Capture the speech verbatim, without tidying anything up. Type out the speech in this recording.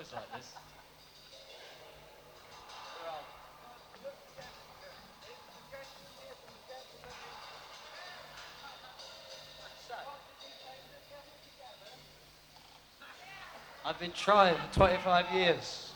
always like this. I've been trying for twenty-five years.